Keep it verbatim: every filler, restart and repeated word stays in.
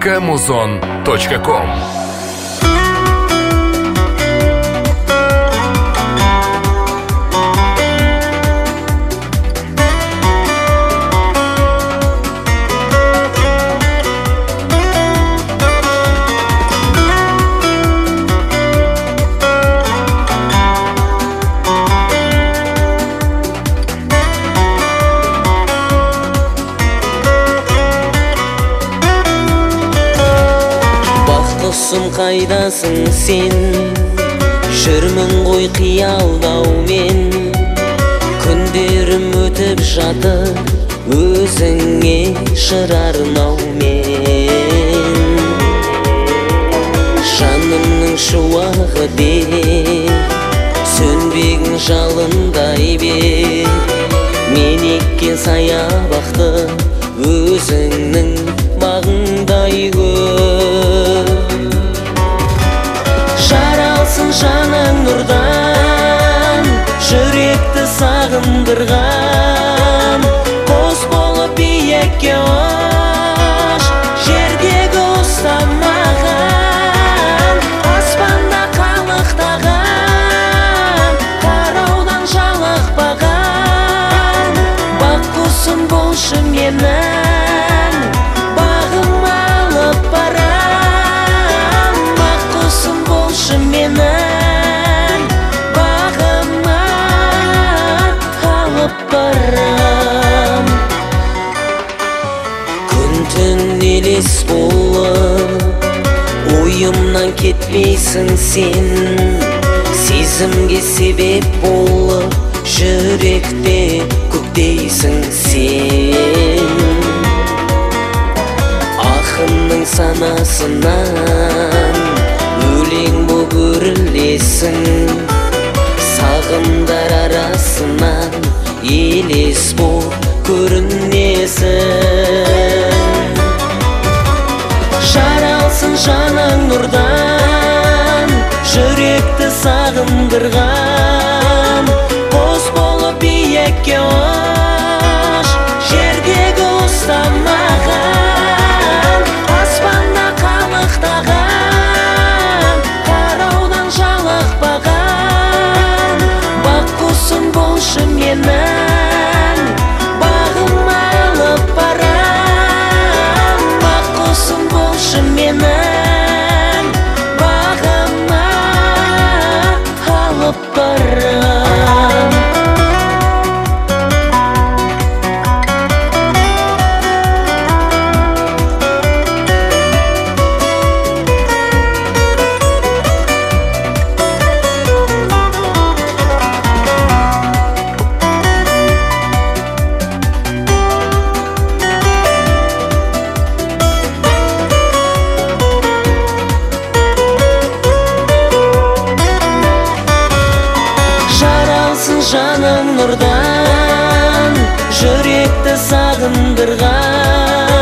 собака музон точка ком. Қайдасың сен, жүрмін ғой қиялдаумен, күндерім өтіп жатыр өзіңе жыр арнаумен. Жанымның шуағы деп сөнбеген жалындай бер, мен еккен саябақты өзіңнің бағыңдай көр. Жаралсың жаның нұрдан, жүректі сағындырған, қос болып биікке ұш, жердегі ұстамаған, аспанда қалықтаған, қараудан жалықпаған, бақ құсым болшы менің, бағым алып барам, бақ құсым болшы менің, бағыма алып барам. Күн-түн елес болып, ойымнан кетпейсің сен, сезімге себеп болып, жүректе көктейсің сен. Ақынның санасынан өлең боп өрілесің, сағымдар арасынан елес боп көрінесің. Жаралсың жаның нұрдан, жүректі сағындырған, қос болып биікке ұш, жердегі ұстамаған, аспанда қалықтаған, қараудан жалықпаған, бақ құсым болшы менің, бағым алып барам, бақ құсым болшы менің, бағыма алып барам. Жаның нұрдан, жүректі сағындырған,